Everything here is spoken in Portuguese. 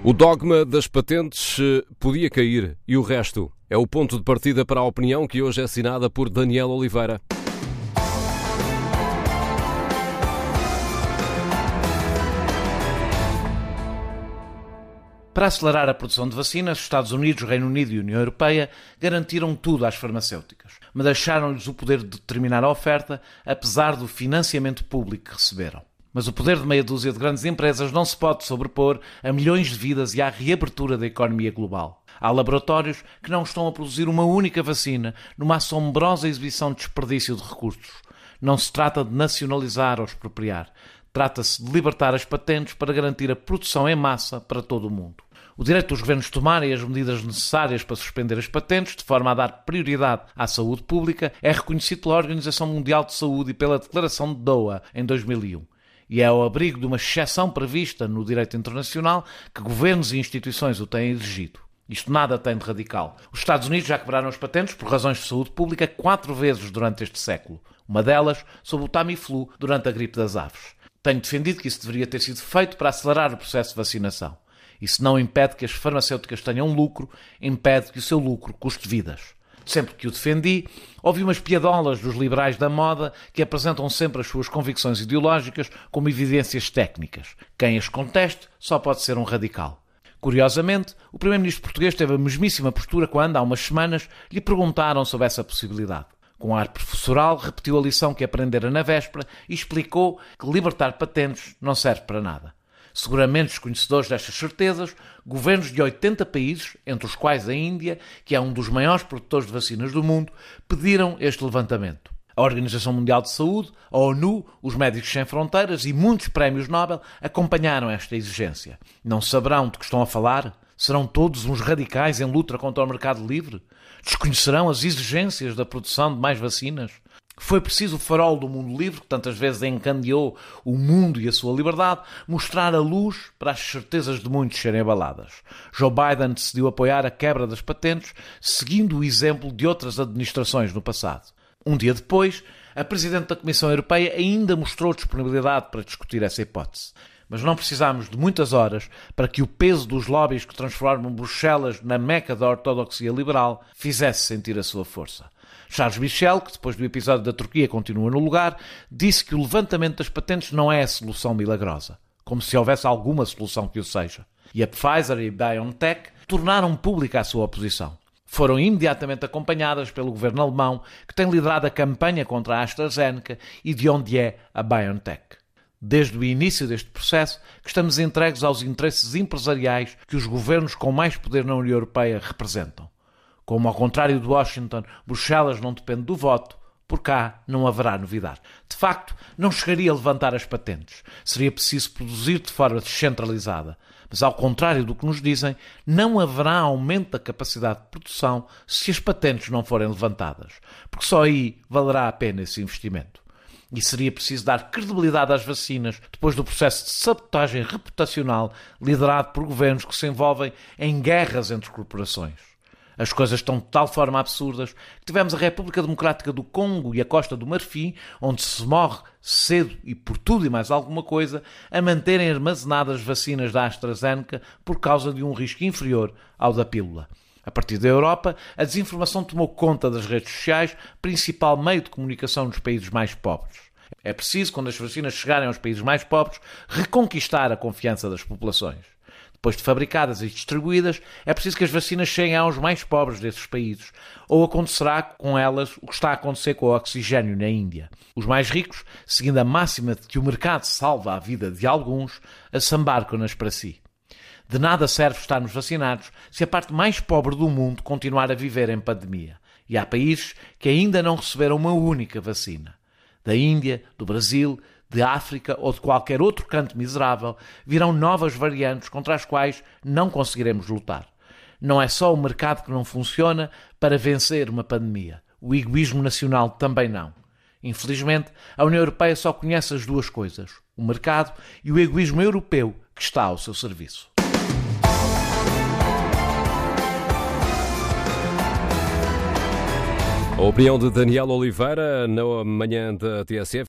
O dogma das patentes podia cair e o resto é o ponto de partida para a opinião que hoje é assinada por Daniel Oliveira. Para acelerar a produção de vacinas, os Estados Unidos, Reino Unido e União Europeia garantiram tudo às farmacêuticas, mas deixaram-lhes o poder de determinar a oferta, apesar do financiamento público que receberam. Mas o poder de meia dúzia de grandes empresas não se pode sobrepor a milhões de vidas e à reabertura da economia global. Há laboratórios que não estão a produzir uma única vacina numa assombrosa exibição de desperdício de recursos. Não se trata de nacionalizar ou expropriar. Trata-se de libertar as patentes para garantir a produção em massa para todo o mundo. O direito dos governos de tomarem as medidas necessárias para suspender as patentes, de forma a dar prioridade à saúde pública, é reconhecido pela Organização Mundial de Saúde e pela Declaração de Doha, em 2001. E é ao abrigo de uma exceção prevista no direito internacional que governos e instituições o têm exigido. Isto nada tem de radical. Os Estados Unidos já quebraram as patentes por razões de saúde pública 4 vezes durante este século. Uma delas sob o Tamiflu durante a gripe das aves. Tenho defendido que isso deveria ter sido feito para acelerar o processo de vacinação. Isso não impede que as farmacêuticas tenham lucro, impede que o seu lucro custe vidas. Sempre que o defendi, ouvi umas piadolas dos liberais da moda que apresentam sempre as suas convicções ideológicas como evidências técnicas. Quem as conteste só pode ser um radical. Curiosamente, o primeiro-ministro português teve a mesmíssima postura quando, há umas semanas, lhe perguntaram sobre essa possibilidade. Com ar professoral, repetiu a lição que aprendera na véspera e explicou que libertar patentes não serve para nada. Seguramente desconhecedores destas certezas, governos de 80 países, entre os quais a Índia, que é um dos maiores produtores de vacinas do mundo, pediram este levantamento. A Organização Mundial de Saúde, a ONU, os Médicos Sem Fronteiras e muitos prémios Nobel acompanharam esta exigência. Não saberão de que estão a falar? Serão todos uns radicais em luta contra o mercado livre? Desconhecerão as exigências da produção de mais vacinas? Foi preciso o farol do mundo livre, que tantas vezes encandeou o mundo e a sua liberdade, mostrar a luz para as certezas de muitos serem abaladas. Joe Biden decidiu apoiar a quebra das patentes, seguindo o exemplo de outras administrações no passado. Um dia depois, a Presidente da Comissão Europeia ainda mostrou disponibilidade para discutir essa hipótese. Mas não precisámos de muitas horas para que o peso dos lobbies que transformam Bruxelas na meca da ortodoxia liberal fizesse sentir a sua força. Charles Michel, que depois do episódio da Turquia continua no lugar, disse que o levantamento das patentes não é a solução milagrosa, como se houvesse alguma solução que o seja. E a Pfizer e a BioNTech tornaram pública a sua oposição. Foram imediatamente acompanhadas pelo governo alemão, que tem liderado a campanha contra a AstraZeneca e de onde é a BioNTech. Desde o início deste processo, que estamos entregues aos interesses empresariais que os governos com mais poder na União Europeia representam. Como, ao contrário de Washington, Bruxelas não depende do voto, por cá não haverá novidade. De facto, não chegaria a levantar as patentes. Seria preciso produzir de forma descentralizada. Mas, ao contrário do que nos dizem, não haverá aumento da capacidade de produção se as patentes não forem levantadas, porque só aí valerá a pena esse investimento. E seria preciso dar credibilidade às vacinas depois do processo de sabotagem reputacional liderado por governos que se envolvem em guerras entre corporações. As coisas estão de tal forma absurdas que tivemos a República Democrática do Congo e a Costa do Marfim, onde se morre cedo e por tudo e mais alguma coisa, a manterem armazenadas vacinas da AstraZeneca por causa de um risco inferior ao da pílula. A partir da Europa, a desinformação tomou conta das redes sociais, principal meio de comunicação nos países mais pobres. É preciso, quando as vacinas chegarem aos países mais pobres, reconquistar a confiança das populações. Depois de fabricadas e distribuídas, é preciso que as vacinas cheguem aos mais pobres desses países, ou acontecerá com elas o que está a acontecer com o oxigênio na Índia. Os mais ricos, seguindo a máxima de que o mercado salva a vida de alguns, assambarcam-nas para si. De nada serve estarmos vacinados se a parte mais pobre do mundo continuar a viver em pandemia. E há países que ainda não receberam uma única vacina. Da Índia, do Brasil, de África ou de qualquer outro canto miserável, virão novas variantes contra as quais não conseguiremos lutar. Não é só o mercado que não funciona para vencer uma pandemia. O egoísmo nacional também não. Infelizmente, a União Europeia só conhece as duas coisas, o mercado e o egoísmo europeu que está ao seu serviço. A opinião de Daniel Oliveira na manhã da TSF.